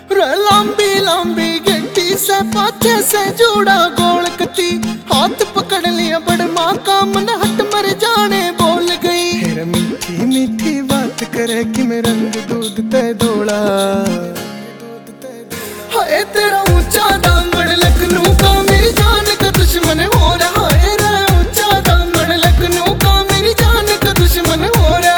लंबी लंबी घंटी से पाछे से जोड़ा गोल कती, हाथ पकड़ लिया बड़ माँ का मन हट मर जाने बोल गई। फिर मीठी मीठी बात करे कि मैं रंग दूध ते दौड़ा। हाय तेरा ऊंचा दामन लखनऊ का मेरी जान का दुश्मन हो रहा है रे। ऊंचा दामन लखनऊ का मेरी जान का दुश्मन हो रहा।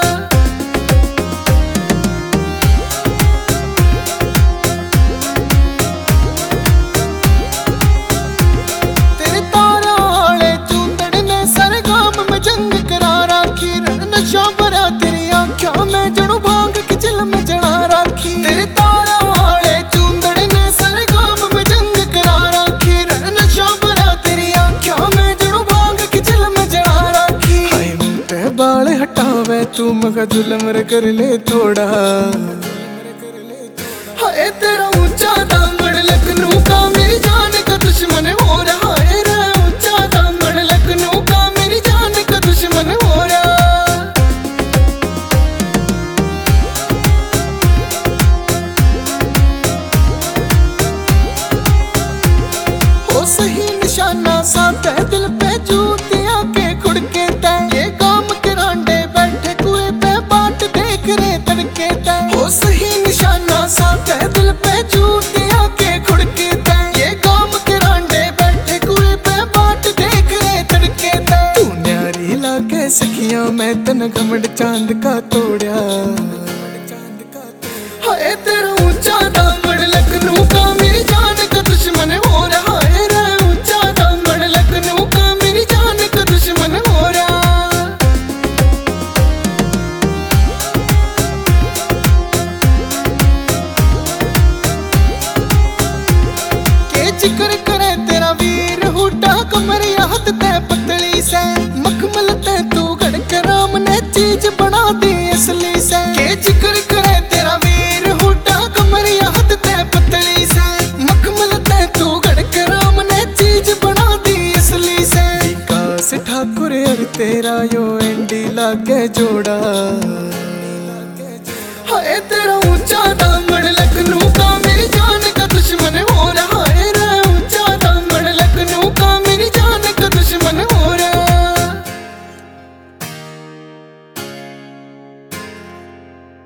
नशा भरा तेरी आँखों में जड़ू भांग की चिल में जड़ा राखी। तेरे तारा वाले चूंदड़ ने सरगम में जंग करा राखी। नशा भरा तेरी आँखों में जड़ू भांग की चिल में जड़ा राखी। हाय मुँह पे बाल हटावे तू मगा जुल्म कर ले थोड़ा। हाय तेरा ऊंचा दामन लखनऊ का मेरी जान का दुश्मन हो रहा है रे। ऊंचा दामन लखनऊ का मेरी जान का दुश्मन हो रहा। सही निशाना साथ है दिल पे जूतियां के खुड़के तय। ये काम के रांडे बैठे कुएं पे बाट देख रहे तड़के तय। हो सही निशाना साथ है दिल पे जूतियां के खुड़के तय। ये काम के रांडे बैठे कुएं पे बाट देख रहे तड़के तय। तू न्यारी लागे सखियां मैं तन घमंड चांद का तोड़ा। हाय तेरा ऊंचा दामन लखनऊ का मेरी जान का दुश्मन हो रहा है। जिक्र करे तेरा वीर हुड्डा कमरिया हद ते पतली से। मखमल ते तू गड़क राम ने चीज बना दी असली से। के जिक्र करे तेरा वीर हुड्डा कमरिया हद ते पतली से। मखमल ते तू गड़क राम ने चीज बना दी असली से। विकास ठाकुर और तेरा यो एंडी लागे जोड़ा। हाय तेरा